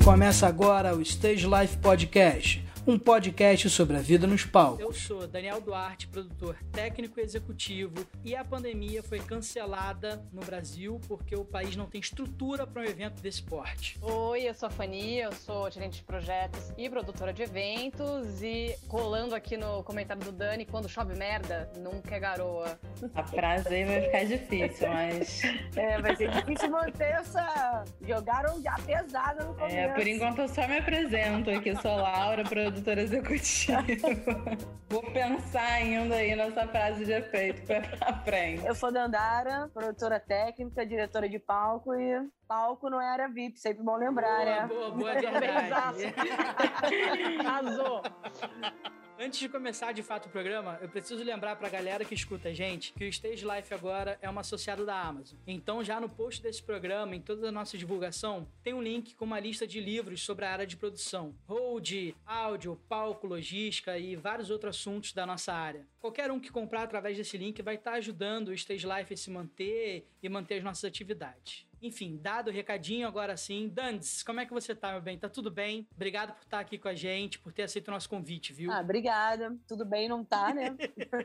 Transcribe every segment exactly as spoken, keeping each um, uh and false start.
Começa agora o Stage Life Podcast, um podcast sobre a vida nos palcos. Eu sou Daniel Duarte, produtor técnico e executivo, e a pandemia foi cancelada no Brasil porque o país não tem estrutura para um evento desse porte. Oi, eu sou a Fanny, eu sou gerente de projetos e produtora de eventos, e colando aqui no comentário do Dani, quando chove merda, nunca é garoa. A frase aí vai ficar difícil, mas... É, vai ser difícil manter essa... Jogaram já pesada no começo. É, por enquanto eu só me apresento aqui, sou Laura, produtora executiva. Vou pensar ainda aí nessa frase de efeito pra frente. Eu sou Dandara, produtora técnica, diretora de palco, e palco não é área V I P, sempre bom lembrar, boa, né? Boa, boa, verdade. Arrasou! Antes de começar de fato o programa, eu preciso lembrar pra galera que escuta a gente que o Stage Life agora é uma associada da Amazon. Então já no post desse programa, em toda a nossa divulgação, tem um link com uma lista de livros sobre a área de produção. Hold, áudio, palco, logística e vários outros assuntos da nossa área. Qualquer um que comprar através desse link vai estar ajudando o Stage Life a se manter e manter as nossas atividades. Enfim, dado o recadinho, agora sim. Dandes, como é que você tá, meu bem? Tá tudo bem? Obrigado por estar aqui com a gente, por ter aceito o nosso convite, viu? Ah, obrigada. Tudo bem, não tá, né?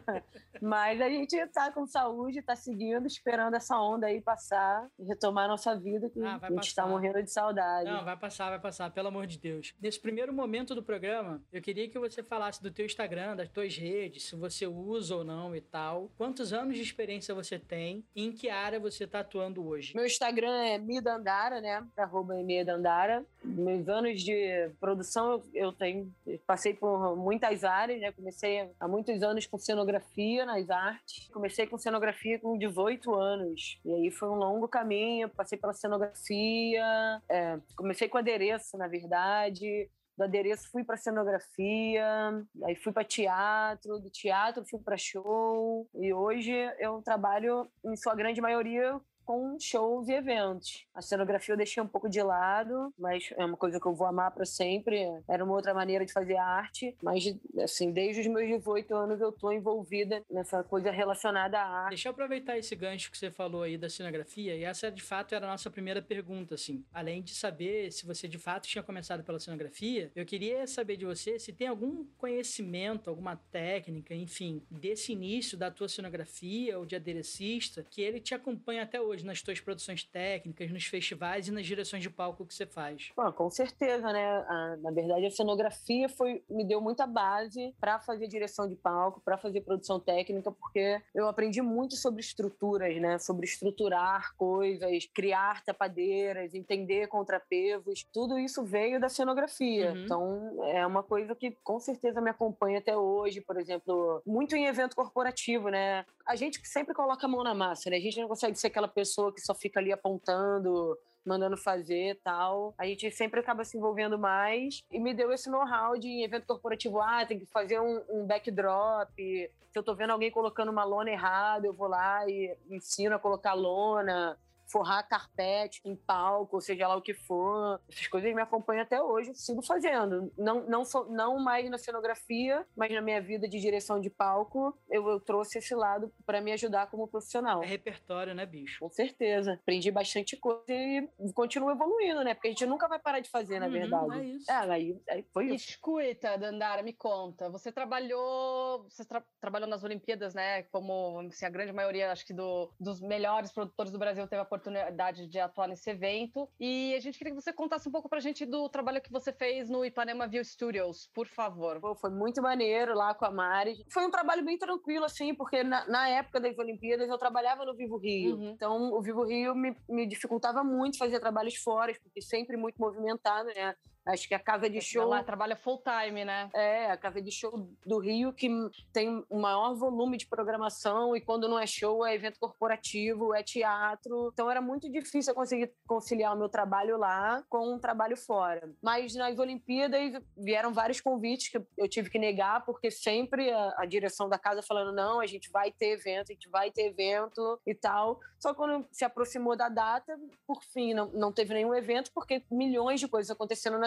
Mas a gente tá com saúde, tá seguindo, esperando essa onda aí passar e retomar a nossa vida, que ah, a gente passar. tá morrendo de saudade. Não, vai passar, vai passar, pelo amor de Deus. Nesse primeiro momento do programa, eu queria que você falasse do teu Instagram, das tuas redes, se você usa ou não e tal. Quantos anos de experiência você tem e em que área você tá atuando hoje? Meu Instagram é midandara, né? Arroba midandara. Meus anos de produção, eu, eu tenho, passei por muitas áreas, né? Comecei há muitos anos com cenografia nas artes. Comecei com cenografia com dezoito anos. E aí foi um longo caminho, passei pela cenografia, é, comecei com adereço, na verdade. Do adereço fui para cenografia, aí fui para teatro, do teatro fui para show, e hoje eu trabalho, em sua grande maioria, com shows e eventos. A cenografia eu deixei um pouco de lado, mas é uma coisa que eu vou amar para sempre. Era uma outra maneira de fazer arte, mas assim, desde os meus dezoito anos eu tô envolvida nessa coisa relacionada à arte. Deixa eu aproveitar esse gancho que você falou aí da cenografia, e essa de fato era a nossa primeira pergunta, assim. Além de saber se você de fato tinha começado pela cenografia, eu queria saber de você se tem algum conhecimento, alguma técnica, enfim, desse início da tua cenografia ou de aderecista, que ele te acompanha até hoje nas tuas produções técnicas, nos festivais e nas direções de palco que você faz. Pô, com certeza, né? A, na verdade, a cenografia foi, me deu muita base para fazer direção de palco, para fazer produção técnica, porque eu aprendi muito sobre estruturas, né? Sobre estruturar coisas, criar tapadeiras, entender contrapevos. Tudo isso veio da cenografia. Uhum. Então, é uma coisa que com certeza me acompanha até hoje. Por exemplo, muito em evento corporativo, né? A gente sempre coloca a mão na massa, né? A gente não consegue ser aquela pessoa que só fica ali apontando, mandando fazer e tal. A gente sempre acaba se envolvendo mais, e me deu esse know-how de evento corporativo. Ah, tem que fazer um, um backdrop. Se eu tô vendo alguém colocando uma lona errada, eu vou lá e ensino a colocar lona, forrar carpete em palco, seja lá o que for. Essas coisas me acompanham até hoje, eu sigo fazendo. Não, não, sou, não mais na cenografia, mas na minha vida de direção de palco, eu, eu trouxe esse lado para me ajudar como profissional. É repertório, né, bicho? Com certeza. Aprendi bastante coisa e continuo evoluindo, né? Porque a gente nunca vai parar de fazer, na uhum, verdade. É isso. É, aí, aí foi isso. Escuta, Dandara, me conta. Você trabalhou, você tra- trabalhou nas Olimpíadas, né? Como assim, a grande maioria, acho que do, dos melhores produtores do Brasil teve a oportunidade de atuar nesse evento, e a gente queria que você contasse um pouco pra gente do trabalho que você fez no Ipanema View Studios, por favor. Pô, foi muito maneiro lá com a Mari. Foi um trabalho bem tranquilo, assim, porque na, na época das Olimpíadas eu trabalhava no Vivo Rio. Uhum. Então, o Vivo Rio me, me dificultava muito fazer trabalhos fora, porque sempre muito movimentado, né? Acho que a casa de show... Ela trabalha full time, né? É, a casa de show do Rio, que tem o maior volume de programação, e quando não é show, é evento corporativo, é teatro. Então era muito difícil eu conseguir conciliar o meu trabalho lá com um trabalho fora. Mas nas Olimpíadas vieram vários convites que eu tive que negar, porque sempre a, a direção da casa falando, não, a gente vai ter evento, a gente vai ter evento e tal. Só quando se aproximou da data, por fim, não, não teve nenhum evento, porque milhões de coisas acontecendo na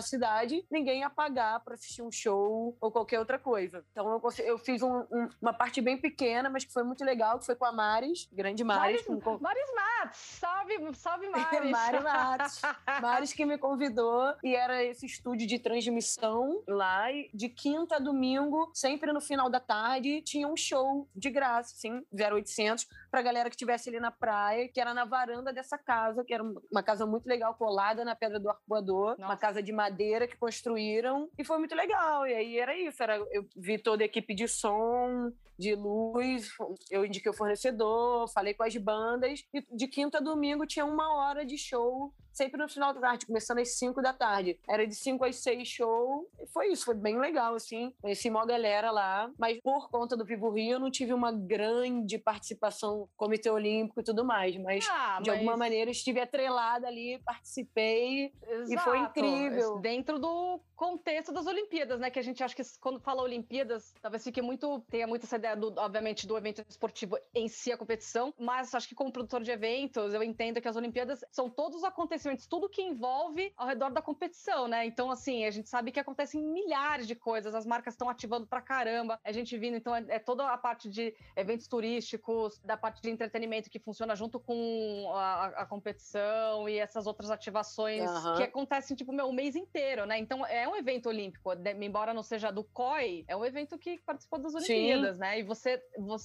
cidade, ninguém ia pagar para assistir um show ou qualquer outra coisa. Então eu, eu fiz um, um, uma parte bem pequena, mas que foi muito legal, que foi com a Maris, grande Maris. Maris, com... Maris Matos, salve, salve Maris. Mari Matos. Maris que me convidou e era esse estúdio de transmissão lá, e de quinta a domingo, sempre no final da tarde, tinha um show de graça, assim, zero oitocentos, pra galera que estivesse ali na praia, que era na varanda dessa casa, que era uma casa muito legal, colada na Pedra do Arpoador, uma casa de madeira que construíram, e foi muito legal. E aí era isso, era, eu vi toda a equipe de som, de luz, eu indiquei o fornecedor, falei com as bandas, e de quinta a domingo tinha uma hora de show, sempre no final da tarde, começando às cinco da tarde. Era de cinco às seis show, e foi isso, foi bem legal, assim. Conheci uma galera lá, mas por conta do Vivo Rio eu não tive uma grande participação no Comitê Olímpico e tudo mais, mas ah, de mas... alguma maneira estive atrelada ali, participei, Exato. E foi incrível. Dentro do contexto das Olimpíadas, né? Que a gente acha que quando fala Olimpíadas, talvez fique muito, tenha muito essa ideia, do, obviamente, do evento esportivo em si, a competição, mas acho que como produtor de eventos, eu entendo que as Olimpíadas são todos os acontecimentos, tudo que envolve ao redor da competição, né? Então, assim, a gente sabe que acontecem milhares de coisas, as marcas estão ativando pra caramba, a gente vindo, então, é, é toda a parte de eventos turísticos, da parte de entretenimento que funciona junto com a, a competição e essas outras ativações uhum. que acontecem, tipo, meu, o mês inteiro, né? Então, é um evento olímpico, embora não seja do C O I, é um evento que participou das Olimpíadas, Sim. né? E você,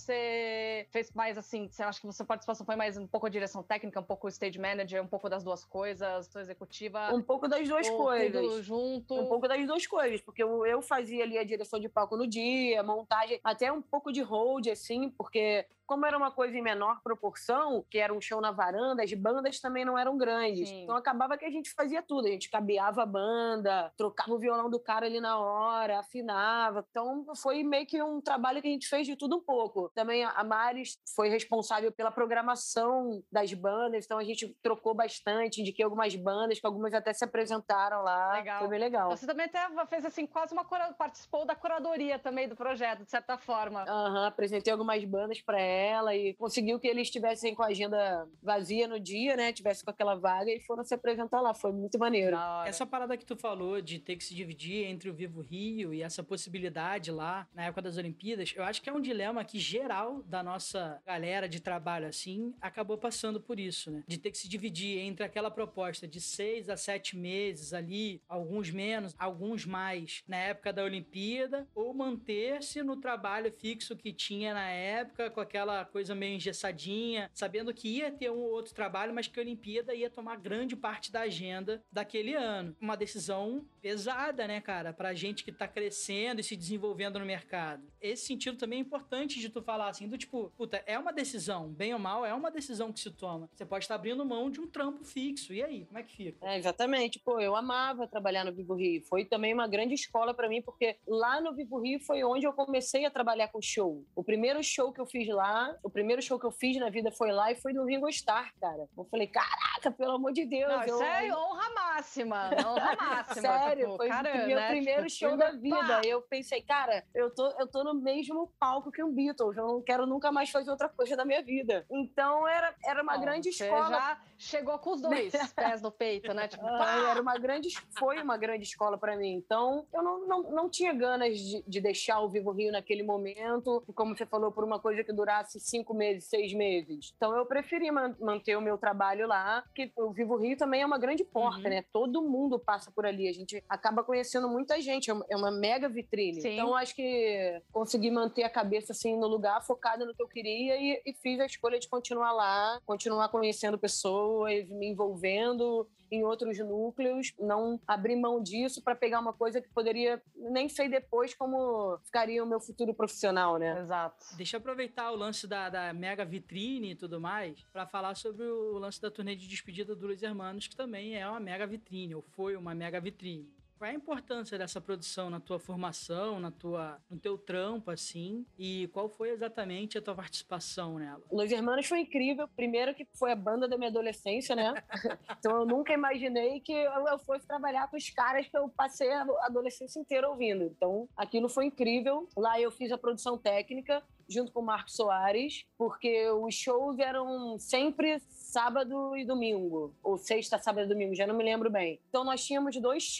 você fez mais, assim, você acha que a sua participação foi mais um pouco a direção técnica, um pouco o stage manager, um pouco das duas coisas, sua executiva? Um pouco das duas coisas. Tudo junto? Um pouco das duas coisas, porque eu, eu fazia ali a direção de palco no dia, montagem, até um pouco de hold, assim, porque como era uma coisa em menor proporção, que era um show na varanda, as bandas também não eram grandes. Sim. Então acabava que a gente fazia tudo. A gente cabeava a banda, trocava o violão do cara ali na hora, afinava. Então foi meio que um trabalho que a gente fez de tudo um pouco. Também a Maris foi responsável pela programação das bandas, então a gente trocou bastante, indiquei algumas bandas, que algumas até se apresentaram lá. Legal. Foi bem legal. Você também até fez assim, quase uma cura... participou da curadoria também do projeto, de certa forma. Aham, uhum, apresentei algumas bandas para ela e conseguiu que eles estivessem com a agenda vazia no dia, né? Tivesse com aquela vaga e foram se apresentar lá. Foi muito maneiro. Essa parada que tu falou de ter que se dividir entre o Vivo Rio e essa possibilidade lá na época das Olimpíadas, eu acho que é um dilema que geral da nossa galera de trabalho assim acabou passando por isso, né? De ter que se dividir entre aquela proposta de seis a sete meses ali, alguns menos, alguns mais na época da Olimpíada, ou manter-se no trabalho fixo que tinha na época, com aquela coisa meio engessadinha, sabendo que ia ter um outro trabalho, mas que a Olimpíada ia tomar grande parte da agenda daquele ano. Uma decisão pesada, né, cara? Pra gente que tá crescendo e se desenvolvendo no mercado. Esse sentido também é importante de tu falar assim, do tipo, puta, é uma decisão, bem ou mal, é uma decisão que se toma. Você pode estar abrindo mão de um trampo fixo. E aí, como é que fica? É, exatamente. Pô, eu amava trabalhar no Vivo Rio. Foi também uma grande escola pra mim, porque lá no Vivo Rio foi onde eu comecei a trabalhar com show. O primeiro show que eu fiz lá, o primeiro show que eu fiz na vida foi lá e foi no Ringo Starr, cara. Eu falei, caraca, pelo amor de Deus. Não, eu... isso é honra máxima, honra máxima. Sério, tipo, foi caramba, o meu né? primeiro tipo, show da vida. Pá! Eu pensei, cara, eu tô, eu tô no mesmo palco que um Beatles, eu não quero nunca mais fazer outra coisa da minha vida. Então era, era uma Bom, grande você escola. Já chegou com os dois pés no peito, né? Tipo, ah, era uma grande, foi uma grande escola pra mim. Então eu não, não, não tinha ganas de, de deixar o Vivo Rio naquele momento, como você falou, por uma coisa que durasse cinco meses, seis meses. Então eu preferi man- manter o meu trabalho lá, porque o Vivo Rio também é uma grande porta, uhum. né? Todo mundo passa por ali. A gente acaba conhecendo muita gente. É uma mega vitrine. Sim. Então acho que consegui manter a cabeça assim no lugar, focada no que eu queria e, e fiz a escolha de continuar lá, continuar conhecendo pessoas, me envolvendo em outros núcleos, não abrir mão disso para pegar uma coisa que poderia, nem sei depois como ficaria o meu futuro profissional, né? Exato. Deixa eu aproveitar o lance da, da mega vitrine e tudo mais para falar sobre o lance da turnê de despedida do Los Hermanos, que também é uma mega vitrine, ou foi uma mega vitrine. Qual é a importância dessa produção na tua formação, na tua, no teu trampo, assim? E qual foi exatamente a tua participação nela? Los Hermanos foi incrível. Primeiro que foi a banda da minha adolescência, né? Então eu nunca imaginei que eu fosse trabalhar com os caras que eu passei a adolescência inteira ouvindo. Então aquilo foi incrível. Lá eu fiz a produção técnica junto com o Marcos Soares, porque os shows eram sempre sábado e domingo, ou sexta, sábado e domingo, já não me lembro bem. Então nós tínhamos dois times.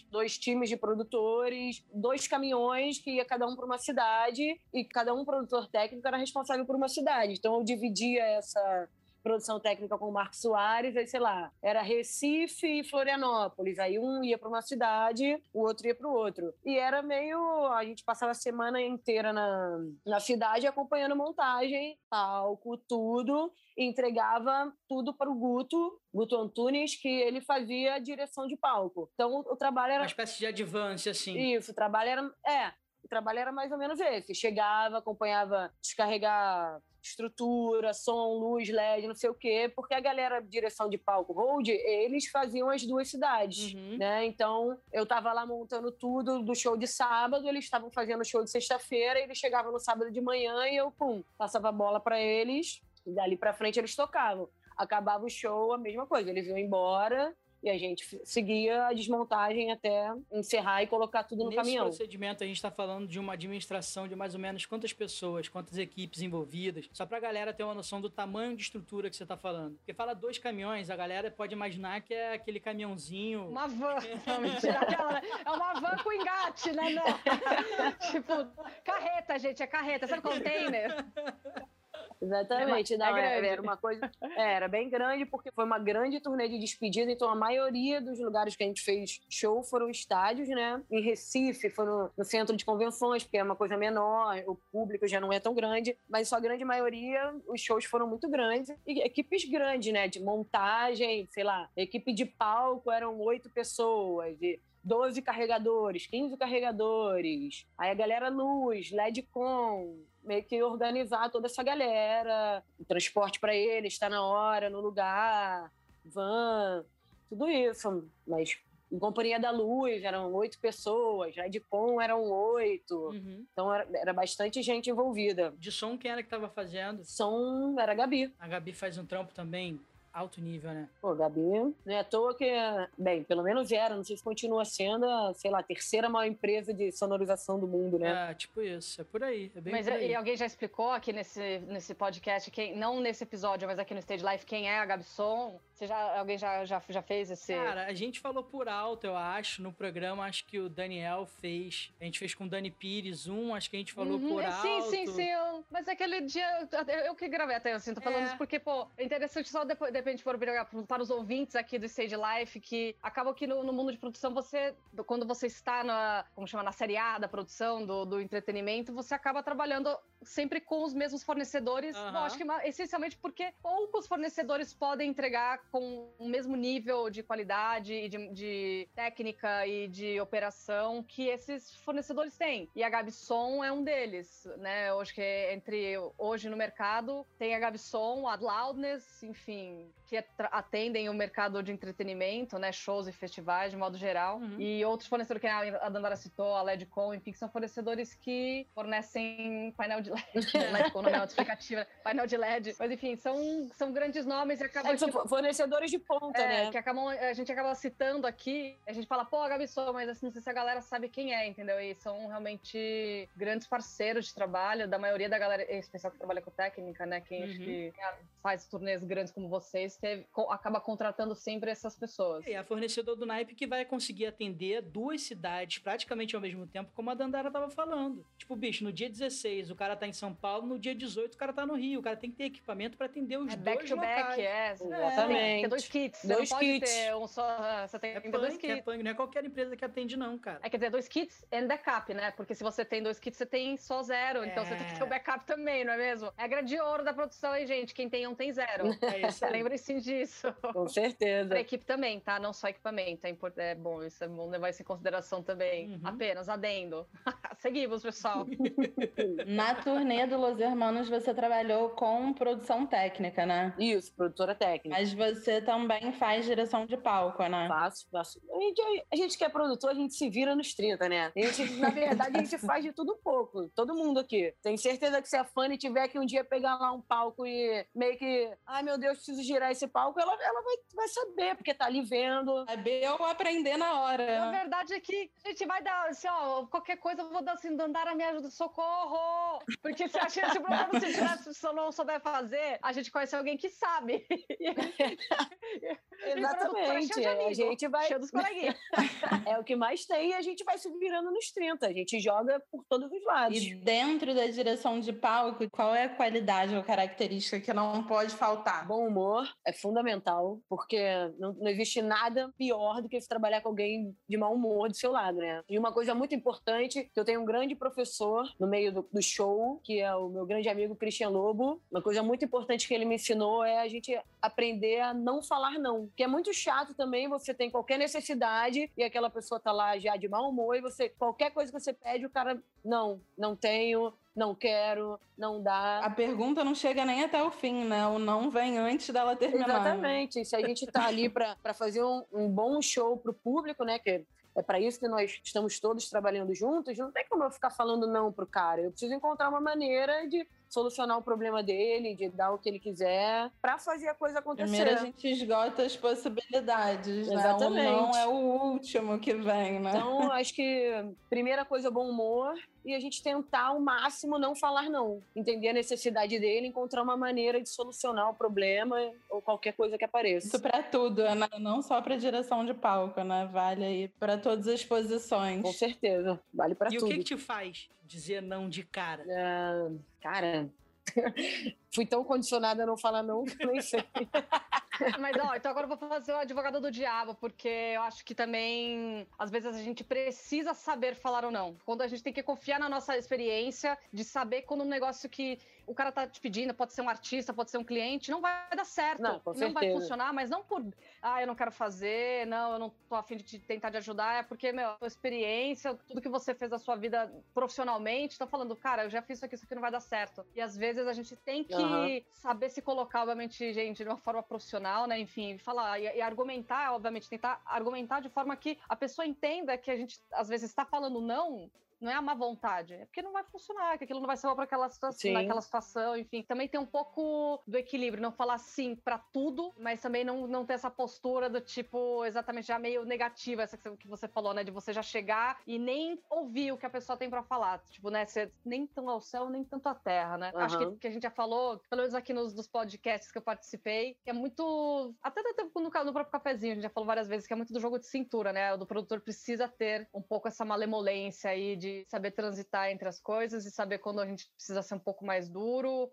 produtores, dois times de produtores, dois caminhões que ia cada um para uma cidade e cada um produtor técnico era responsável por uma cidade. Então eu dividia essa produção técnica com o Marcos Soares, aí sei lá, era Recife e Florianópolis, aí um ia para uma cidade, o outro ia para o outro. E era meio, a gente passava a semana inteira na, na cidade acompanhando montagem, palco, tudo, e entregava tudo para o Guto, Guto Antunes, que ele fazia a direção de palco. Então o trabalho era... Uma espécie de advance, assim. Isso, o trabalho era... É, o trabalho era mais ou menos esse. Chegava, acompanhava descarregar estrutura, som, luz, L E D, não sei o quê, porque a galera direção de palco hold, eles faziam as duas cidades, uhum. né? Então, eu tava lá montando tudo do show de sábado, eles estavam fazendo o show de sexta-feira, eles chegavam no sábado de manhã e eu, pum, passava a bola para eles, e dali pra frente eles tocavam. Acabava o show, a mesma coisa, eles iam embora... E a gente seguia a desmontagem até encerrar e colocar tudo no Nesse caminhão. Nesse procedimento, a gente está falando de uma administração de mais ou menos quantas pessoas, quantas equipes envolvidas, só para a galera ter uma noção do tamanho de estrutura que você está falando. Porque fala dois caminhões, a galera pode imaginar que é aquele caminhãozinho... Uma van. Não, mentira, aquela, né? É uma van com engate, né? Não. Tipo, carreta, gente, é carreta. Sabe container? Exatamente, é, não, é era, era uma coisa, é, era bem grande porque foi uma grande turnê de despedida, então a maioria dos lugares que a gente fez show foram estádios, né? Em Recife, foi no, no centro de convenções, porque é uma coisa menor, o público já não é tão grande, mas só a grande maioria, os shows foram muito grandes e equipes grandes, né? De montagem, sei lá, equipe de palco eram oito pessoas, de doze carregadores, quinze carregadores, aí a galera luz, L E D com, meio que organizar toda essa galera, o transporte para eles, estar na hora, no lugar, van, tudo isso. Mas em Companhia da Luz eram oito pessoas, L E D com eram oito, Uhum. então era, era bastante gente envolvida. De som, quem era que tava fazendo? Som era a Gabi. A Gabi faz um trampo também alto nível, né? Pô, Gabi, não é à toa que, bem, pelo menos era, não sei se continua sendo a, sei lá, a terceira maior empresa de sonorização do mundo, né? É, tipo isso, é por aí, é bem mas por aí. E alguém já explicou aqui nesse, nesse podcast, quem, não nesse episódio, mas aqui no Stage Life, quem é a Gabi Som? Você já, alguém já, já, já fez esse... Cara, a gente falou por alto, eu acho, no programa, acho que o Daniel fez, a gente fez com o Dani Pires um, acho que a gente falou uhum, por é, alto. Sim, sim, sim, eu, mas aquele dia, eu, eu que gravei até, assim, tô falando É. isso porque, pô, é interessante só depois, de repente, for pegar para os ouvintes aqui do Stage Life, que acaba que no, no mundo de produção, você, quando você está na, como chama, na série A da produção, do, do entretenimento, você acaba trabalhando sempre com os mesmos fornecedores, uhum. Bom, acho que essencialmente porque poucos fornecedores podem entregar com o mesmo nível de qualidade e de, de técnica e de operação que esses fornecedores têm. E a Gabi Som é um deles, né? Eu acho que entre hoje no mercado tem a Gabi Som, a Loudness, enfim, que atendem o mercado de entretenimento, né? Shows e festivais de modo geral. Uhum. E outros fornecedores que a Dandara citou, a L E D Com, enfim, que são fornecedores que fornecem painel de L E D. L E D Com não é autoexplicativa, painel de L E D. Mas enfim, são, são grandes nomes e acaba é, são que, fornecedores de ponta, é, né? Que acabam, a gente acaba citando aqui, a gente fala, pô, a Gabi Som, mas assim, não sei se a galera sabe quem é, entendeu? E são realmente grandes parceiros de trabalho da maioria da galera, em especial que trabalha com técnica, né? Quem, uhum. que faz turnês grandes como vocês, teve, acaba contratando sempre essas pessoas. É a fornecedor do naipe que vai conseguir atender duas cidades praticamente ao mesmo tempo, como a Dandara tava falando. Tipo, bicho, no dia dezesseis o cara tá em São Paulo, no dia dezoito o cara tá no Rio. O cara tem que ter equipamento pra atender os é dois back to locais. back, é. Exatamente. Tem dois kits. Você dois não pode kits. ter um só. Você tem é que ter punk, dois kits. É punk, não é qualquer empresa que atende, não, cara. É, quer dizer, dois kits and backup, né? Porque se você tem dois kits, você tem só zero. É. Então você tem que ter o backup também, não é mesmo? É a grande ouro da produção, hein, gente? Quem tem um tem zero. É isso aí. Lembre-se disso. Com certeza. Pra equipe também, tá? Não só equipamento. É, import... é bom, isso é bom levar isso em consideração também. Uhum. Apenas adendo. Seguimos, pessoal. Na turnê do Los Hermanos, você trabalhou com produção técnica, né? Isso, produtora técnica. Mas você também faz direção de palco, né? Faço, faço. A gente, a gente que é produtor, a gente se vira nos trinta, né? A gente, na verdade, a gente faz de tudo um pouco. Todo mundo aqui. Tenho certeza que se a Fanny tiver que um dia pegar lá um palco e meio que, ai meu Deus, preciso girar esse palco, ela, ela vai, vai saber, porque tá ali vendo. Saber ou aprender na hora. Na verdade é que a gente vai dar, assim, ó, qualquer coisa eu vou dar assim, Dandara, me ajuda, socorro! Porque se a gente, por exemplo, se tiver, se eu não souber fazer, a gente conhece alguém que sabe. Exatamente. A gente vai... Cheio dos coleguinhas. É o que mais tem e a gente vai se virando nos trinta. A gente joga por todos os lados. E dentro da direção de palco, qual é a qualidade ou característica que não pode faltar? Bom humor é fundamental, porque não, não existe nada pior do que se trabalhar com alguém de mau humor do seu lado, né? E uma coisa muito importante, que eu tenho um grande professor no meio do, do show, que é o meu grande amigo Christian Lobo. Uma coisa muito importante que ele me ensinou é a gente aprender a não falar não. Que é muito chato também, você tem qualquer necessidade e aquela pessoa tá lá já de mau humor e você, qualquer coisa que você pede, o cara, não, não tenho, não quero, não dá. A pergunta não chega nem até o fim, né? O não vem antes dela terminar. Exatamente. Se a gente tá ali pra, pra fazer um, um bom show pro público, né? Que é para isso que nós estamos todos trabalhando juntos, não tem como eu ficar falando não pro cara. Eu preciso encontrar uma maneira de solucionar o problema dele, de dar o que ele quiser, para fazer a coisa acontecer. Primeiro a gente esgota as possibilidades, Exatamente. Né? O não é o último que vem, né? Então, acho que primeira coisa, bom humor, e a gente tentar ao máximo não falar não. Entender a necessidade dele, encontrar uma maneira de solucionar o problema ou qualquer coisa que apareça. Isso para tudo, né? Não só para direção de palco, né? Vale aí para todas as posições. Com certeza, vale para tudo. E o que, que te faz dizer não de cara? Uh, cara, fui tão condicionada a não falar não que nem sei. Mas, ó, então agora eu vou fazer o advogado do diabo, porque eu acho que também, às vezes, a gente precisa saber falar ou não. Quando a gente tem que confiar na nossa experiência, de saber quando um negócio que o cara tá te pedindo, pode ser um artista, pode ser um cliente, não vai dar certo. Não, com não vai funcionar, mas não por, ah, eu não quero fazer, não, eu não tô a fim de te tentar te ajudar, é porque, meu, a tua experiência, tudo que você fez da sua vida profissionalmente, tá falando, cara, eu já fiz isso aqui, isso aqui não vai dar certo. E às vezes a gente tem que uhum. saber se colocar, obviamente, gente, de uma forma profissional, né, enfim, falar e, e argumentar, obviamente, tentar argumentar de forma que a pessoa entenda que a gente, às vezes, está falando não, não é a má vontade, é porque não vai funcionar, que aquilo não vai ser bom para aquela situação, naquela situação, enfim. Também tem um pouco do equilíbrio, não falar sim para tudo, mas também não, não ter essa postura do tipo, exatamente, já meio negativa, essa que você falou, né, de você já chegar e nem ouvir o que a pessoa tem para falar, tipo, né, ser nem tão ao céu, nem tanto à terra, né. Uhum. Acho que, que a gente já falou, pelo menos aqui nos dos podcasts que eu participei, que é muito, até no, no próprio cafezinho, a gente já falou várias vezes, que é muito do jogo de cintura, né, o do produtor precisa ter um pouco essa malemolência aí de saber transitar entre as coisas e saber quando a gente precisa ser um pouco mais duro,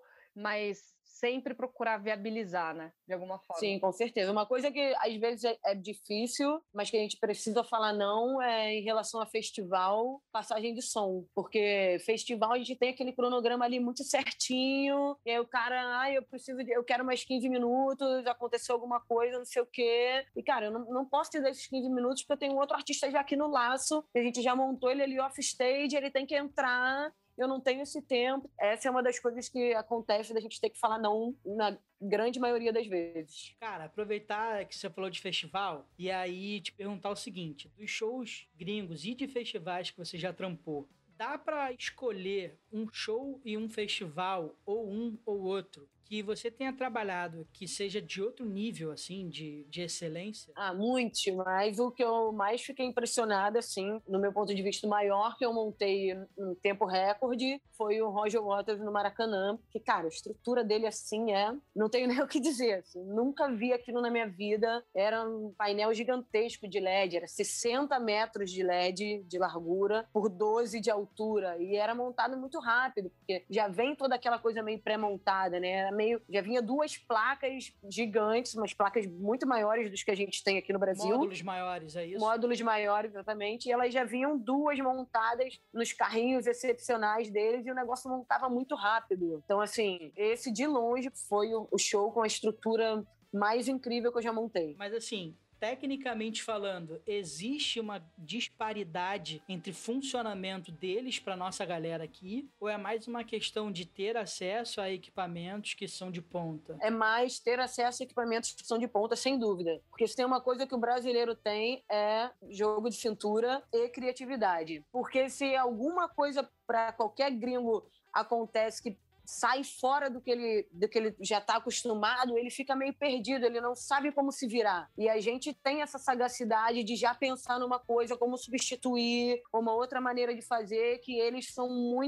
mas sempre procurar viabilizar, né? De alguma forma. Sim, com certeza. Uma coisa que às vezes é, é difícil, mas que a gente precisa falar não é em relação a festival, passagem de som. Porque festival a gente tem aquele cronograma ali muito certinho, e aí o cara, ah, eu preciso de, eu quero mais quinze minutos, aconteceu alguma coisa, não sei o quê. E, cara, eu não, não posso te dar esses quinze minutos porque eu tenho outro artista já aqui no laço, a gente já montou ele ali off stage, ele tem que entrar. Eu não tenho esse tempo. Essa é uma das coisas que acontece da gente ter que falar não na grande maioria das vezes. Cara, aproveitar que você falou de festival e aí te perguntar o seguinte, dos shows gringos e de festivais que você já trampou, dá pra escolher um show e um festival, ou um ou outro, que você tenha trabalhado que seja de outro nível, assim, de, de excelência? Ah, muito, mas o que eu mais fiquei impressionada, assim, no meu ponto de vista, o maior que eu montei em tempo recorde foi o Roger Waters no Maracanã, que, cara, a estrutura dele, assim, é... Não tenho nem o que dizer, assim, nunca vi aquilo na minha vida. Era um painel gigantesco de L E D, era sessenta metros de L E D de largura por doze de altura, e era montado muito rápido, porque já vem toda aquela coisa meio pré-montada, né? Era meio, já vinha duas placas gigantes, umas placas muito maiores dos que a gente tem aqui no Brasil. Módulos maiores, é isso? Módulos maiores, exatamente. E elas já vinham duas montadas nos carrinhos excepcionais deles e o negócio montava muito rápido. Então, assim, esse de longe foi o show com a estrutura mais incrível que eu já montei. Mas, assim... Tecnicamente falando, existe uma disparidade entre funcionamento deles para nossa galera aqui? Ou é mais uma questão de ter acesso a equipamentos que são de ponta? É mais ter acesso a equipamentos que são de ponta, sem dúvida. Porque se tem uma coisa que o brasileiro tem é jogo de cintura e criatividade. Porque se alguma coisa para qualquer gringo acontece que sai fora do que ele, do que ele já está acostumado, ele fica meio perdido, ele não sabe como se virar. E a gente tem essa sagacidade de já pensar numa coisa, como substituir, uma outra maneira de fazer, que eles são muito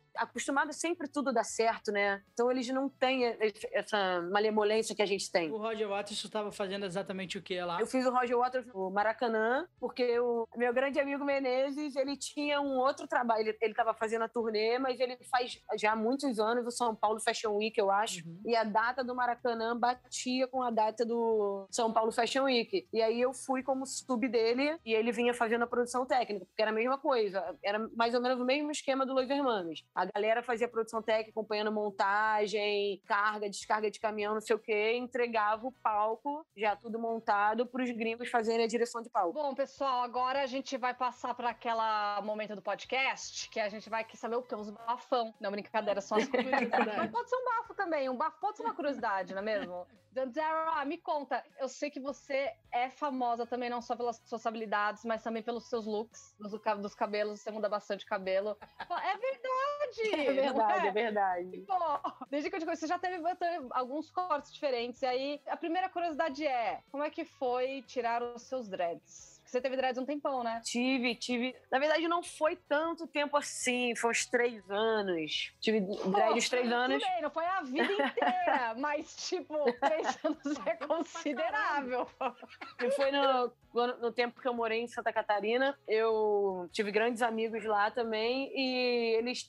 acostumados sempre tudo dar certo, né? Então eles não têm essa malemolência que a gente tem. O Roger Waters estava fazendo exatamente o que lá? Eu fiz o Roger Waters no Maracanã, porque o meu grande amigo Menezes, ele tinha um outro trabalho. Ele, ele tava fazendo a turnê, mas ele faz já há muitos anos o São Paulo Fashion Week, eu acho. Uhum. E a data do Maracanã batia com a data do São Paulo Fashion Week. E aí eu fui como sub dele e ele vinha fazendo a produção técnica, porque era a mesma coisa. Era mais ou menos o mesmo esquema do Los Hermanos. A galera fazia produção técnica, acompanhando montagem, carga, descarga de caminhão, não sei o quê, entregava o palco, já tudo montado, para os gringos fazerem a direção de palco. Bom, pessoal, agora a gente vai passar para aquela momento do podcast, que a gente vai saber o que? Uns bafão. Não, brincadeira, só as curiosidades. Mas pode ser um bafo também, um bafo pode ser uma curiosidade, não é mesmo? Dara, me conta, eu sei que você é famosa também, não só pelas suas habilidades, mas também pelos seus looks, dos, dos cabelos, você muda bastante cabelo. É verdade! É verdade, é? é verdade. Pô, desde que eu te conheci, você já teve, teve alguns cortes diferentes, e aí a primeira curiosidade é, como é que foi tirar os seus dreads? Você teve dreads um tempão, né? Tive, tive. Na verdade, não foi tanto tempo assim. Foi uns três anos. Tive dreads uns três anos. Tudo bem, não foi a vida inteira. Mas, tipo, três anos é considerável. E foi no, no tempo que eu morei em Santa Catarina. Eu tive grandes amigos lá também. E eles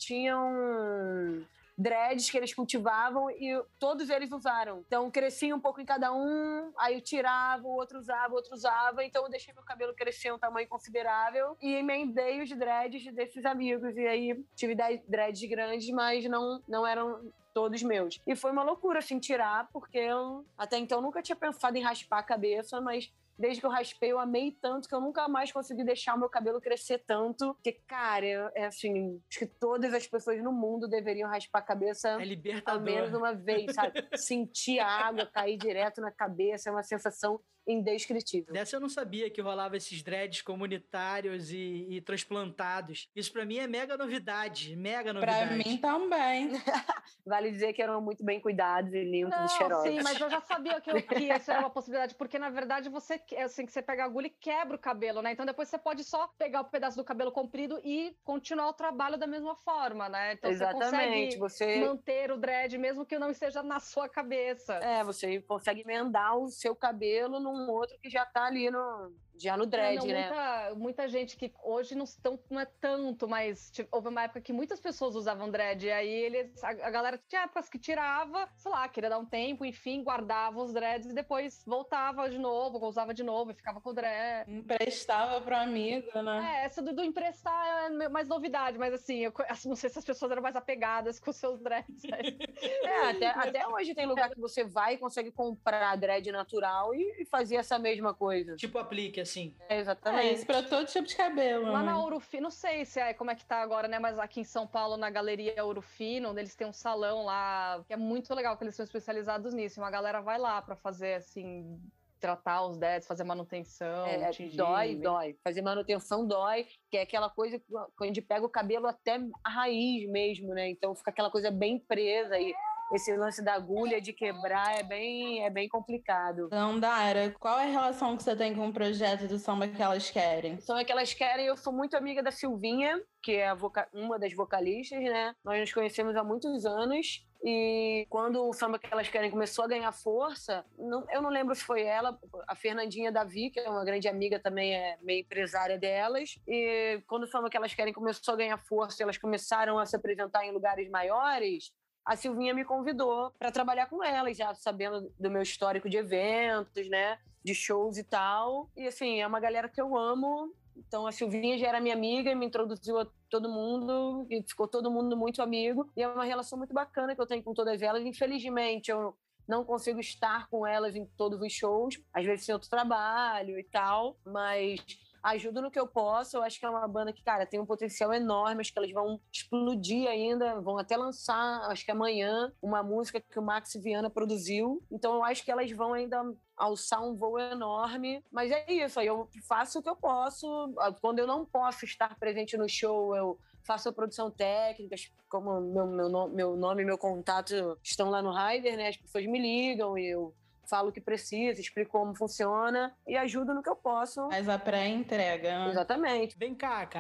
tinham dreads que eles cultivavam e todos eles usaram. Então, crescia um pouco em cada um, aí eu tirava, o outro usava, o outro usava. Então, eu deixei meu cabelo crescer um tamanho considerável e emendei os dreads desses amigos. E aí, tive dreads grandes, mas não, não eram todos meus. E foi uma loucura, assim, tirar, porque eu até então nunca tinha pensado em raspar a cabeça, mas desde que eu raspei, eu amei tanto que eu nunca mais consegui deixar o meu cabelo crescer tanto. Porque, cara, é assim, acho que todas as pessoas no mundo deveriam raspar a cabeça é libertador. Ao menos uma vez, sabe? Sentir a água cair direto na cabeça é uma sensação indescritível. Dessa eu não sabia que rolava esses dreads comunitários e, e transplantados. Isso pra mim é mega novidade, mega novidade. Pra mim também. Vale dizer que eram muito bem cuidados e limpos não, e cheirosos. Sim, mas eu já sabia que, eu, que isso era uma possibilidade, porque na verdade você, assim, que você pega a agulha e quebra o cabelo, né? Então depois você pode só pegar o pedaço do cabelo comprido e continuar o trabalho da mesma forma, né? Então exatamente, você consegue você manter o dread mesmo que não esteja na sua cabeça. É, você consegue emendar o seu cabelo num outro que já tá ali no, já no dread, não, não, né? Muita, muita gente que hoje não, tão, não é tanto, mas tipo, houve uma época que muitas pessoas usavam dread, e aí eles, a, a galera tinha épocas que tirava, sei lá, queria dar um tempo, enfim, guardava os dreads e depois voltava de novo, usava de novo e ficava com o dread. Emprestava pro amigo, né? É, essa do, do emprestar é mais novidade, mas assim, eu não sei se as pessoas eram mais apegadas com os seus dreads. Né? É, até, até hoje tem lugar que você vai e consegue comprar dread natural e, e fazer essa mesma coisa. Tipo aplique, assim. É, exatamente. É isso pra todo tipo de cabelo. Lá né? na Ouro Fino, não sei se é como é que tá agora, né? Mas aqui em São Paulo, na Galeria Ouro Fino, eles têm um salão lá, que é muito legal, que eles são especializados nisso. E uma galera vai lá pra fazer, assim, tratar os dreads, fazer manutenção, é, tingir, dói, dói. Fazer manutenção dói, que é aquela coisa que a gente pega o cabelo até a raiz mesmo, né? Então fica aquela coisa bem presa e esse lance da agulha de quebrar é bem, é bem complicado. Então, Dara, qual é a relação que você tem com o projeto do Samba Que Elas Querem? O Samba Que Elas Querem, eu sou muito amiga da Silvinha, que é a voca- uma das vocalistas, né? Nós nos conhecemos há muitos anos. E quando o Samba Que Elas Querem começou a ganhar força, não, eu não lembro se foi ela, a Fernandinha Davi, que é uma grande amiga também, é meio empresária delas. E quando o Samba Que Elas Querem começou a ganhar força, elas começaram a se apresentar em lugares maiores, a Silvinha me convidou para trabalhar com elas, já sabendo do meu histórico de eventos, né, de shows e tal. E assim, é uma galera que eu amo. Então a Silvinha já era minha amiga e me introduziu a todo mundo e ficou todo mundo muito amigo. E é uma relação muito bacana que eu tenho com todas elas. Infelizmente, eu não consigo estar com elas em todos os shows. Às vezes tem outro trabalho e tal, mas ajudo no que eu posso. Eu acho que é uma banda que, cara, tem um potencial enorme. Acho que elas vão explodir ainda. Vão até lançar, acho que amanhã, uma música que o Max Viana produziu. Então eu acho que elas vão ainda alçar um voo enorme. Mas é isso, aí eu faço o que eu posso. Quando eu não posso estar presente no show, eu faço a produção técnica, como meu, meu, meu nome e meu contato estão lá no Rider, né? As pessoas me ligam e eu falo o que precisa, explico como funciona e ajudo no que eu posso. Faz a pré-entrega. Né? Exatamente. Vem cá, cara.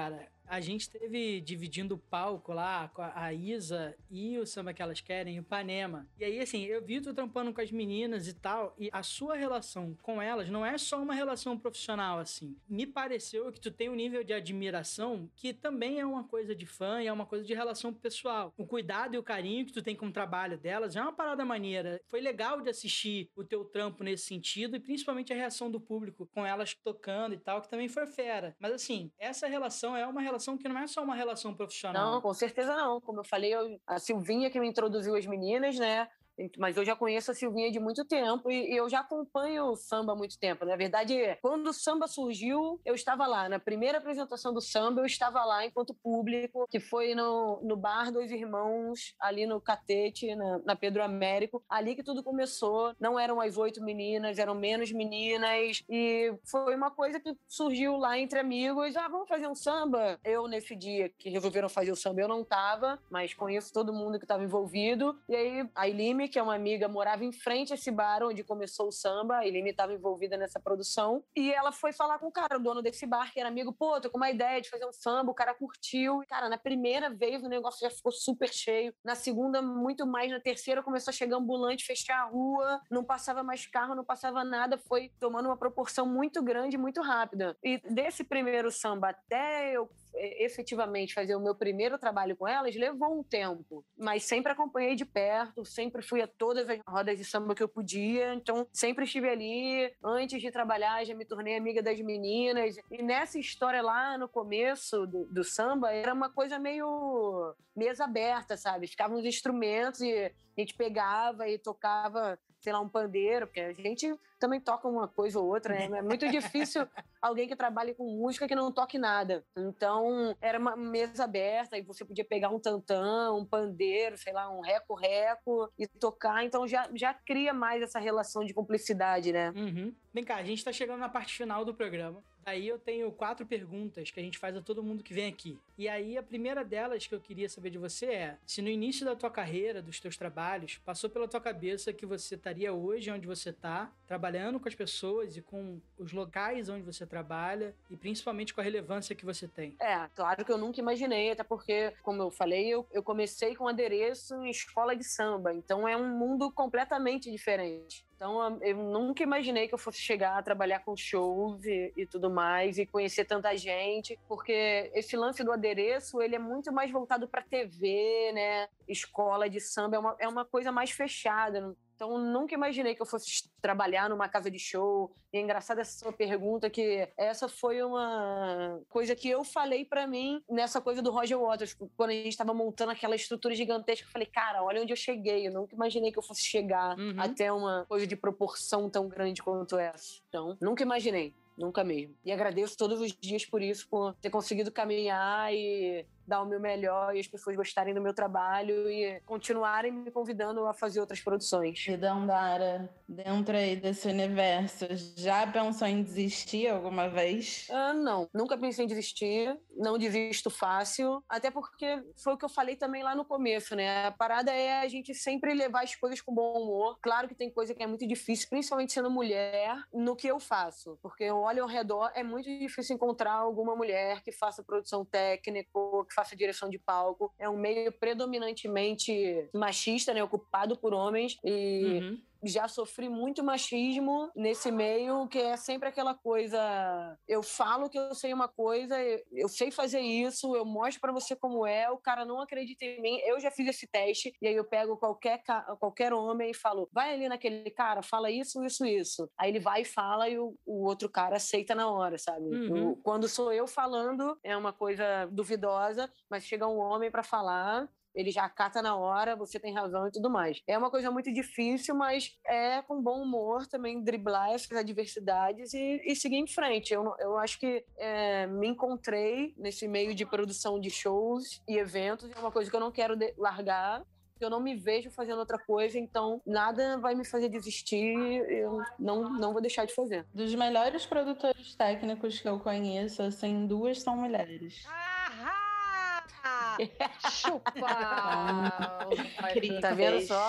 a gente teve dividindo o palco lá com a Isa e o Samba Que Elas Querem, o Ipanema. E aí, assim, eu vi tu trampando com as meninas e tal, e a sua relação com elas não é só uma relação profissional, assim. Me pareceu que tu tem um nível de admiração que também é uma coisa de fã e é uma coisa de relação pessoal. O cuidado e o carinho que tu tem com o trabalho delas é uma parada maneira. Foi legal de assistir o teu trampo nesse sentido e principalmente a reação do público com elas tocando e tal, que também foi fera. Mas assim, essa relação é uma relação que não é só uma relação profissional. Não, com certeza não. Como eu falei, eu, a Silvinha que me introduziu as meninas, né? Mas eu já conheço a Silvinha de muito tempo e eu já acompanho o samba há muito tempo. Na verdade, quando o samba surgiu, eu estava lá. Na primeira apresentação do samba, eu estava lá enquanto público, que foi no, no Bar Dois Irmãos, ali no Catete, na, na Pedro Américo. Ali que tudo começou. Não eram as oito meninas, eram menos meninas. E foi uma coisa que surgiu lá entre amigos. Ah, vamos fazer um samba? Eu, nesse dia que resolveram fazer o samba, eu não estava, mas conheço todo mundo que estava envolvido. E aí, a Ilime, que é uma amiga, morava em frente a esse bar onde começou o samba. A Ilime estava envolvida nessa produção. E ela foi falar com o cara, o dono desse bar, que era amigo. Pô, tô com uma ideia de fazer um samba. O cara curtiu. Cara, na primeira vez o negócio já ficou super cheio. Na segunda, muito mais. Na terceira, começou a chegar ambulante, fechar a rua. Não passava mais carro, não passava nada. Foi tomando uma proporção muito grande, muito rápida. E desse primeiro samba até eu efetivamente fazer o meu primeiro trabalho com elas, levou um tempo. Mas sempre acompanhei de perto, sempre fui a todas as rodas de samba que eu podia, então sempre estive ali. Antes de trabalhar, já me tornei amiga das meninas. E nessa história lá no começo do, do samba, era uma coisa meio mesa aberta, sabe? Ficavam os instrumentos e a gente pegava e tocava, sei lá, um pandeiro, porque a gente também toca uma coisa ou outra, né? É muito difícil alguém que trabalhe com música que não toque nada. Então, era uma mesa aberta e você podia pegar um tantã, um pandeiro, sei lá, um reco-reco e tocar. Então, já, já cria mais essa relação de cumplicidade, né? Uhum. Vem cá, a gente tá chegando na parte final do programa. Daí eu tenho quatro perguntas que a gente faz a todo mundo que vem aqui. E aí a primeira delas que eu queria saber de você é: se no início da tua carreira, dos teus trabalhos, passou pela tua cabeça que você estaria hoje onde você tá, trabalhando com as pessoas e com os locais onde você trabalha e principalmente com a relevância que você tem? É, claro que eu nunca imaginei, até porque, como eu falei, eu, eu comecei com adereço em escola de samba, então é um mundo completamente diferente. Então, eu nunca imaginei que eu fosse chegar a trabalhar com shows e, e tudo mais, e conhecer tanta gente, porque esse lance do adereço, ele é muito mais voltado para T V, né? Escola de samba é uma, é uma coisa mais fechada. Então, nunca imaginei que eu fosse trabalhar numa casa de show. E é engraçada essa sua pergunta, que essa foi uma coisa que eu falei pra mim nessa coisa do Roger Waters. Quando a gente estava montando aquela estrutura gigantesca, eu falei, cara, olha onde eu cheguei. Eu nunca imaginei que eu fosse chegar uhum. até uma coisa de proporção tão grande quanto essa. Então, nunca imaginei. Nunca mesmo. E agradeço todos os dias por isso, por ter conseguido caminhar e dar o meu melhor e as pessoas gostarem do meu trabalho e continuarem me convidando a fazer outras produções. E Dandara, dentro aí desse universo, já pensou em desistir alguma vez? Ah, não, nunca pensei em desistir, não desisto fácil, até porque foi o que eu falei também lá no começo, né? A parada é a gente sempre levar as coisas com bom humor. Claro que tem coisa que é muito difícil, principalmente sendo mulher, no que eu faço, porque eu olho ao redor, é muito difícil encontrar alguma mulher que faça produção técnica, que faça direção de palco. É um meio predominantemente machista, né? Ocupado por homens e... Uhum. Já sofri muito machismo nesse meio, que é sempre aquela coisa, eu falo que eu sei uma coisa, eu sei fazer isso, eu mostro pra você como é, o cara não acredita em mim, eu já fiz esse teste, e aí eu pego qualquer, qualquer homem e falo, vai ali naquele cara, fala isso, isso, isso. Aí ele vai e fala e o, o outro cara aceita na hora, sabe? Uhum. O, quando sou eu falando, é uma coisa duvidosa, mas chega um homem pra falar, ele já acata na hora, você tem razão e tudo mais. É uma coisa muito difícil, mas é com bom humor também driblar essas adversidades e, e seguir em frente. Eu, eu acho que é, me encontrei nesse meio de produção de shows e eventos, é uma coisa que eu não quero de- largar, eu não me vejo fazendo outra coisa, então nada vai me fazer desistir, eu não, não vou deixar de fazer. Dos melhores produtores técnicos que eu conheço, assim, duas são mulheres. Chupa! Incríveis. Tá vendo só?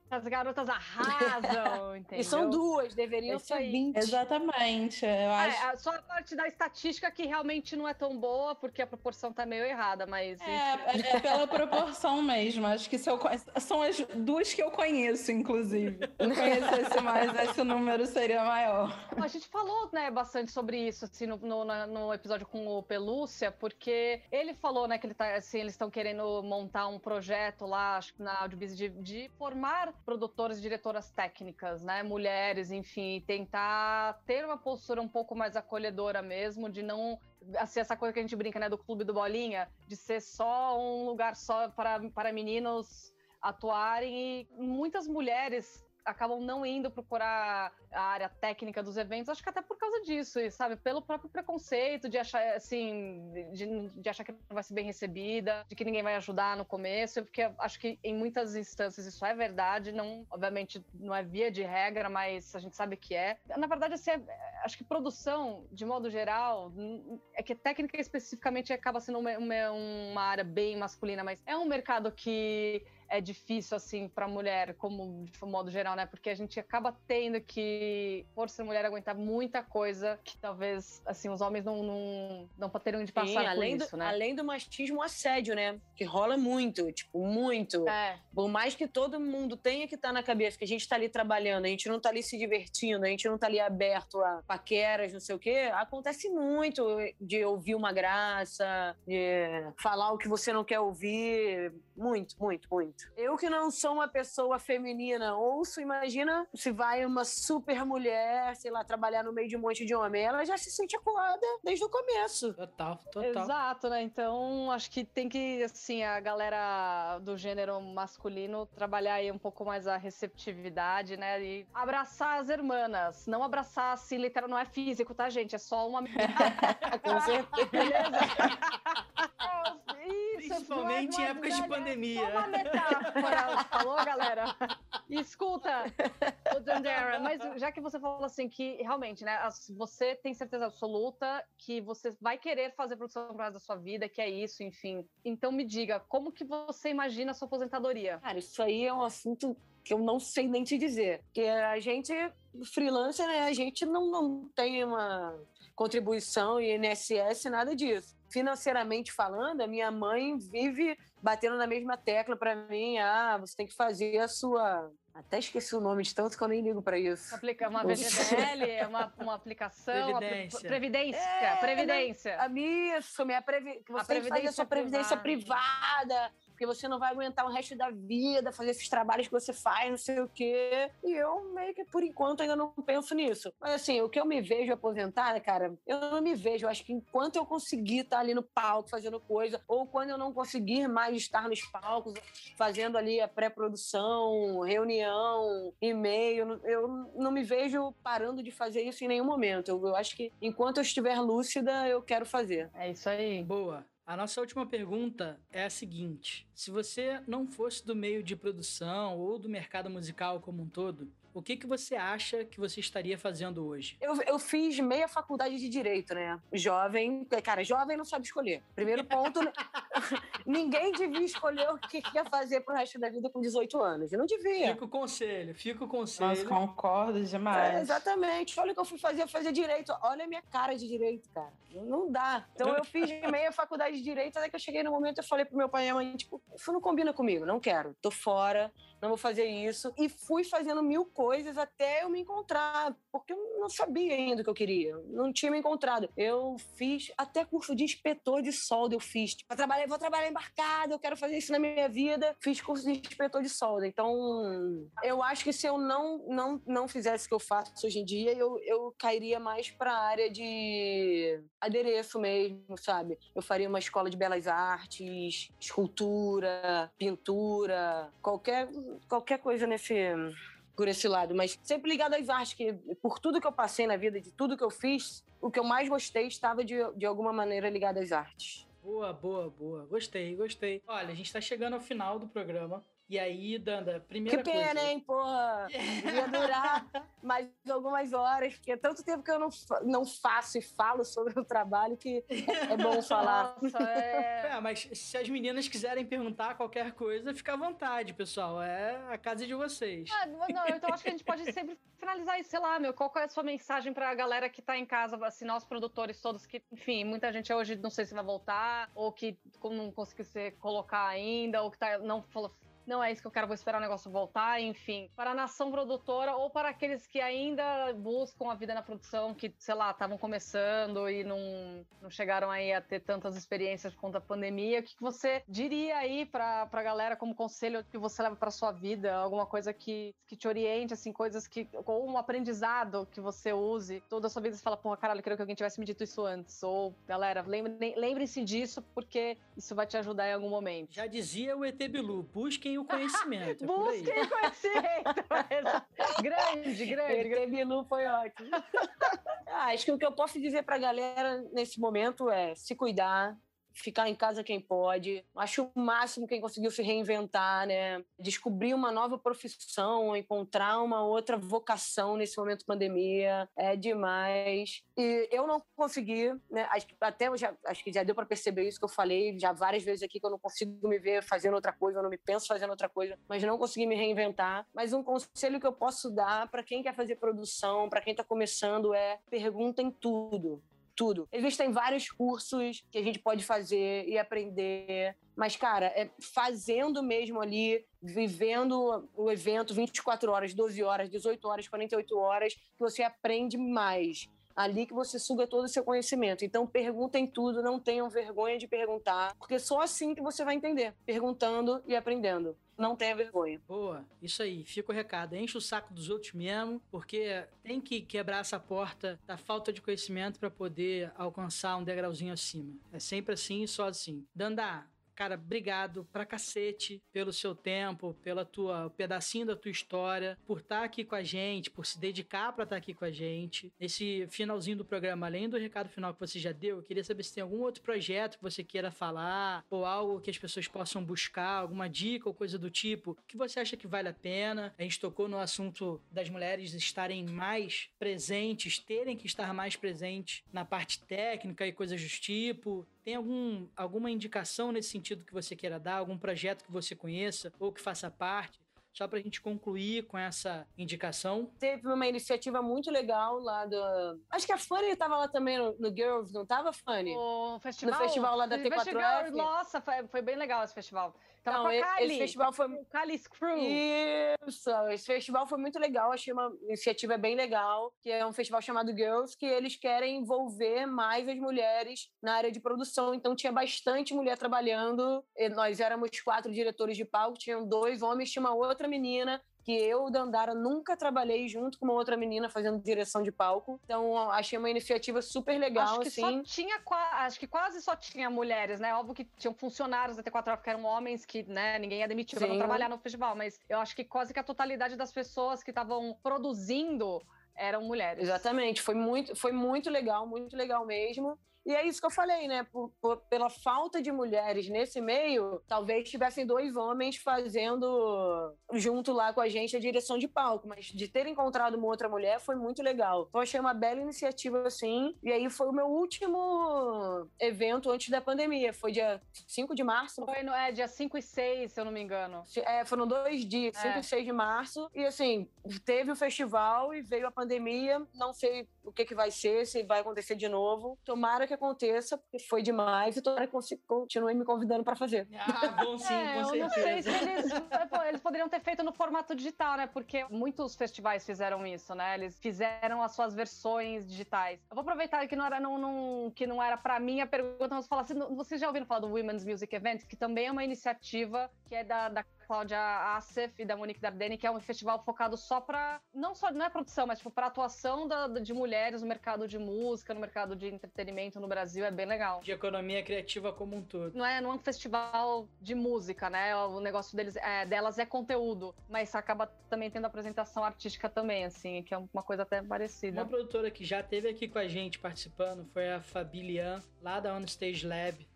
As garotas arrasam, entendeu? E são duas, deveriam É ser vinte. Exatamente. Eu acho... É, só a parte da estatística que realmente não é tão boa, porque a proporção tá meio errada, mas... É, é pela proporção mesmo. Acho que se eu conheço... são as duas que eu conheço, inclusive. Se eu conhecesse mais, esse número seria maior. A gente falou, né, bastante sobre isso, assim, no, no, no episódio com o Pelúcia, porque ele falou, né, que ele tá, assim, eles estão querendo montar um projeto lá, acho que na Audiobiz, de, de formar produtoras e diretoras técnicas, né, mulheres, enfim, tentar ter uma postura um pouco mais acolhedora mesmo, de não, assim, essa coisa que a gente brinca, né, do clube do Bolinha, de ser só um lugar só para, para meninos atuarem, e muitas mulheres acabam não indo procurar a área técnica dos eventos, acho que até por causa disso, e, sabe, pelo próprio preconceito de achar, assim, de, de achar que não vai ser bem recebida, de que ninguém vai ajudar no começo, porque acho que em muitas instâncias isso é verdade, não, obviamente não é via de regra, mas a gente sabe que é. Na verdade, assim, é, acho que produção, de modo geral, é que técnica especificamente acaba sendo uma, uma, uma área bem masculina, mas é um mercado que é difícil, assim, pra mulher, como de modo geral, né? Porque a gente acaba tendo que, por ser mulher, aguentar muita coisa que talvez, assim, os homens não, não, não teriam de passar. Sim, por além isso, do, né? Além do machismo, o assédio, né? Que rola muito, tipo, muito. É. Por mais que todo mundo tenha que estar na cabeça que a gente tá ali trabalhando, a gente não tá ali se divertindo, a gente não tá ali aberto a paqueras, não sei o quê, acontece muito de ouvir uma graça, de falar o que você não quer ouvir. Muito, muito, muito. Eu que não sou uma pessoa feminina, ouço, imagina se vai uma super mulher, sei lá, trabalhar no meio de um monte de homem, ela já se sente acuada desde o começo. Total, total. Exato, né? Então, acho que tem que, assim, a galera do gênero masculino trabalhar aí um pouco mais a receptividade, né? E abraçar as irmãs. Não abraçar, assim, literal, não é físico, tá, gente? É só uma... Com certeza. Beleza? Isso, principalmente em épocas de pandemia. Só uma metáfora, falou, galera? Escuta, o Dandara, mas já que você falou assim que realmente, né, você tem certeza absoluta que você vai querer fazer produção pro resto da sua vida, que é isso, enfim. Então me diga, como que você imagina a sua aposentadoria? Cara, isso aí é um assunto que eu não sei nem te dizer. Porque a gente, freelancer, né, a gente não, não tem uma contribuição e I N S S, nada disso. Financeiramente falando, a minha mãe vive batendo na mesma tecla para mim. Ah, você tem que fazer a sua... Até esqueci o nome de tanto que eu nem ligo para isso. Aplica uma V G D L, uma, uma aplicação... Previdência. Uma, previdência. É, previdência. A minha, isso, minha previ... você a tem que fazer a sua previdência privada. privada, porque você não vai aguentar o resto da vida, fazer esses trabalhos que você faz, não sei o quê. E eu meio que, por enquanto, ainda não penso nisso. Mas, assim, o que eu me vejo aposentada, cara, eu não me vejo. Eu acho que enquanto eu conseguir estar ali no palco fazendo coisa, ou quando eu não conseguir mais estar nos palcos, fazendo ali a pré-produção, reunião, e-mail, eu não me vejo parando de fazer isso em nenhum momento. Eu, eu acho que enquanto eu estiver lúcida, eu quero fazer. É isso aí. Boa. A nossa última pergunta é a seguinte: se você não fosse do meio de produção ou do mercado musical como um todo, o que, que você acha que você estaria fazendo hoje? Eu, eu fiz meia faculdade de Direito, né? Jovem, cara, jovem não sabe escolher. Primeiro ponto, ninguém devia escolher o que ia fazer pro resto da vida com dezoito anos. Eu não devia. Fica o conselho, fica o conselho. Nossa, concordo demais. É, exatamente. Olha o que eu fui fazer, fazer Direito. Olha a minha cara de Direito, cara. Não dá. Então eu fiz meia faculdade de Direito, até que eu cheguei no momento, eu falei pro meu pai e minha mãe, tipo, isso não combina comigo, não quero. Tô fora, não vou fazer isso. E fui fazendo mil coisas até eu me encontrar, porque eu não sabia ainda o que eu queria, não tinha me encontrado. Eu fiz até curso de inspetor de solda, eu fiz. Tipo, eu trabalhei, vou trabalhar embarcado, eu quero fazer isso na minha vida. Fiz curso de inspetor de solda. Então, eu acho que se eu não, não, não fizesse o que eu faço hoje em dia, eu, eu cairia mais pra área de adereço mesmo, sabe? Eu faria uma escola de belas artes, escultura, pintura, qualquer, qualquer coisa nesse... por esse lado, mas sempre ligado às artes, que por tudo que eu passei na vida, de tudo que eu fiz, o que eu mais gostei estava de, de alguma maneira ligado às artes. Boa, boa, boa. Gostei, gostei. Olha, a gente tá chegando ao final do programa. E aí, Danda, primeira que pena, coisa... hein, porra? Ia durar mais algumas horas, porque é tanto tempo que eu não, não faço e falo sobre o trabalho que é bom falar. Nossa, é... é, mas se as meninas quiserem perguntar qualquer coisa, fica à vontade, pessoal. É a casa de vocês. Ah, não, então acho que a gente pode sempre finalizar isso, sei lá, meu, qual é a sua mensagem pra galera que tá em casa, assim, nós produtores todos que, enfim, muita gente hoje não sei se vai voltar, ou que não conseguiu se colocar ainda, ou que tá, não falou... Não é isso que eu quero, vou esperar o negócio voltar, enfim. Para a nação produtora ou para aqueles que ainda buscam a vida na produção, que, sei lá, estavam começando e não, não chegaram aí a ter tantas experiências por conta da pandemia. O que você diria aí para a galera como conselho que você leva para sua vida? Alguma coisa que, que te oriente, assim, coisas que... Ou um aprendizado que você use toda a sua vida e fala, porra, caralho, eu queria que alguém tivesse me dito isso antes. Ou, galera, lembrem, lembrem-se disso porque isso vai te ajudar em algum momento. Já dizia o E T Bilu, busquem o conhecimento. É Busquem conhecimento. grande, grande. O E T Bilu foi ótimo. ah, acho que o que eu posso dizer pra galera nesse momento é se cuidar, ficar em casa quem pode. Acho o máximo quem conseguiu se reinventar, né? Descobrir uma nova profissão, encontrar uma outra vocação nesse momento de pandemia. É demais. E eu não consegui, né? Até eu já, acho que já deu para perceber isso que eu falei já várias vezes aqui, que eu não consigo me ver fazendo outra coisa, eu não me penso fazendo outra coisa, mas não consegui me reinventar. Mas um conselho que eu posso dar para quem quer fazer produção, para quem está começando, é perguntem tudo. Tudo. Existem vários cursos que a gente pode fazer e aprender, mas, cara, é fazendo mesmo ali, vivendo o evento vinte e quatro horas, doze horas, dezoito horas, quarenta e oito horas, que você aprende mais. Ali que você suga todo o seu conhecimento. Então, perguntem tudo, não tenham vergonha de perguntar, porque só assim que você vai entender, perguntando e aprendendo. Não tenha vergonha. Boa, isso aí, fica o recado. Enche o saco dos outros mesmo, porque tem que quebrar essa porta da falta de conhecimento para poder alcançar um degrauzinho acima. É sempre assim e só assim. Dandá, cara, obrigado pra cacete pelo seu tempo, pela tua pedacinho da tua história, por estar aqui com a gente, por se dedicar pra estar aqui com a gente. Nesse finalzinho do programa, além do recado final que você já deu, eu queria saber se tem algum outro projeto que você queira falar, ou algo que as pessoas possam buscar, alguma dica ou coisa do tipo, que você acha que vale a pena. A gente tocou no assunto das mulheres estarem mais presentes, terem que estar mais presentes na parte técnica e coisas do tipo. Tem algum, alguma indicação nesse sentido que você queira dar? Algum projeto que você conheça ou que faça parte? Só pra gente concluir com essa indicação. Teve uma iniciativa muito legal lá do... Acho que a Fanny estava lá também no, no Girls, não estava, Fanny? O festival? No festival lá da T quatro F. Nossa, foi, foi bem legal esse festival. Tava não, com a Kali. Esse festival foi... O Kali's Crew. Isso, esse festival foi muito legal, achei uma iniciativa bem legal, que é um festival chamado Girls, que eles querem envolver mais as mulheres na área de produção, então tinha bastante mulher trabalhando, e nós éramos quatro diretores de palco, tinham dois homens, tinha uma outra menina, que eu, Dandara, nunca trabalhei junto com uma outra menina fazendo direção de palco. Então, achei uma iniciativa super legal, acho que assim. Só tinha, acho que quase só tinha mulheres, né? Óbvio que tinham funcionários da T quatro F que eram homens, que, né, ninguém ia demitir pra não trabalhar no festival. Mas eu acho que quase que a totalidade das pessoas que estavam produzindo eram mulheres. Exatamente. Foi muito, foi muito legal, muito legal mesmo. E é isso que eu falei, né? Por, por, pela falta de mulheres nesse meio, talvez tivessem dois homens fazendo junto lá com a gente a direção de palco. Mas de ter encontrado uma outra mulher foi muito legal. Então, achei uma bela iniciativa, assim. E aí foi o meu último evento antes da pandemia. Foi dia cinco de março. Foi no, é, dia cinco e seis, se eu não me engano. É, foram dois dias, cinco é. e seis de março. E, assim, teve o festival e veio a pandemia. Não sei o que, que vai ser, se vai acontecer de novo. Tomara que aconteça, porque foi demais, e tomara que continue me convidando para fazer. Ah, bom sim, é, com eu não sei certeza. se eles, pô, eles poderiam ter feito no formato digital, né? Porque muitos festivais fizeram isso, né? Eles fizeram as suas versões digitais. Eu vou aproveitar que não era, não, não, que não era para mim a pergunta, mas falar assim, vocês já ouviram falar do Women's Music Event, que também é uma iniciativa que é da, da Cláudia Assef e da Monique Dardenne, que é um festival focado só para, não só, não é produção, mas tipo, para atuação da, de mulheres no mercado de música, no mercado de entretenimento no Brasil, é bem legal. De economia criativa como um todo. Não é, não é um festival de música, né? O negócio deles, é, delas é conteúdo, mas acaba também tendo apresentação artística também, assim, que é uma coisa até parecida. Uma produtora que já esteve aqui com a gente participando foi a Fabi Lian, lá da On Stage Lab.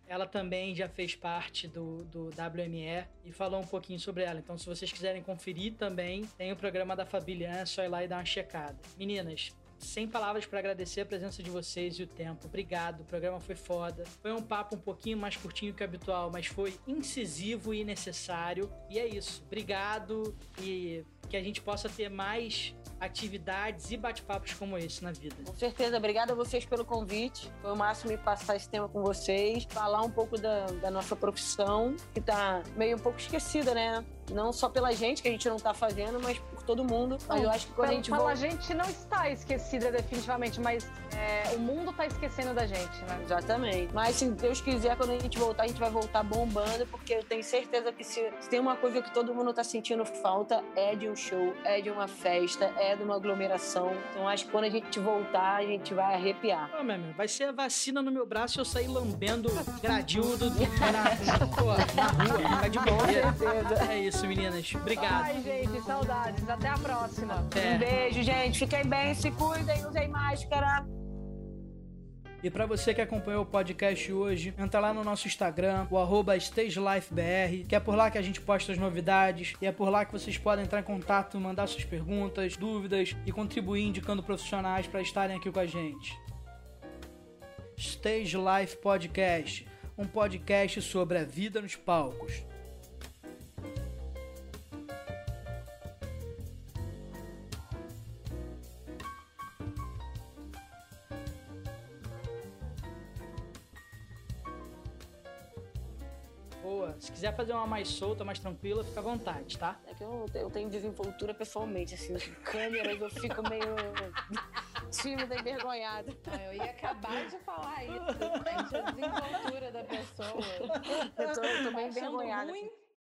ela também já fez parte do, do W M E e falou um pouquinho sobre ela. Então, se vocês quiserem conferir também, tem o programa da Fabilian, é só ir lá e dar uma checada. Meninas, sem palavras para agradecer a presença de vocês e o tempo. Obrigado, o programa foi foda. Foi um papo um pouquinho mais curtinho que o habitual, mas foi incisivo e necessário. E é isso. Obrigado e que a gente possa ter mais atividades e bate-papos como esse na vida. Com certeza. Obrigada a vocês pelo convite. Foi o máximo me passar esse tema com vocês, falar um pouco da, da nossa profissão, que tá meio um pouco esquecida, né? Não só pela gente, que a gente não tá fazendo, mas por todo mundo. Mas não, eu acho que quando a gente pela volta... gente não está esquecida definitivamente, mas é, o mundo tá esquecendo da gente, né? Exatamente. Mas se Deus quiser, quando a gente voltar, a gente vai voltar bombando, porque eu tenho certeza que se, se tem uma coisa que todo mundo tá sentindo falta, é de um show, é de uma festa, é de uma aglomeração. Então acho que quando a gente voltar, a gente vai arrepiar. Pô, meu amigo, vai ser a vacina no meu braço e eu sair lambendo gradil do, do, na, pô, na rua, ficar de bobeira. É isso, meninas. Obrigado. Ai, gente, saudades. Até a próxima. Até. Um beijo, gente. Fiquem bem, se cuidem, usem máscara. E para você que acompanhou o podcast hoje, entra lá no nosso Instagram, o arroba StageLifeBR, que é por lá que a gente posta as novidades, e é por lá que vocês podem entrar em contato, mandar suas perguntas, dúvidas e contribuir indicando profissionais para estarem aqui com a gente. Stage Life Podcast, um podcast sobre a vida nos palcos. Boa. Se quiser fazer uma mais solta, mais tranquila, fica à vontade, tá? É que eu, eu tenho desenvoltura pessoalmente, assim, câmeras, eu fico meio tímida e envergonhada. Ah, eu ia acabar de falar isso, gente, a desenvoltura da pessoa. Eu tô, eu tô meio Achando envergonhada. ruim. Assim.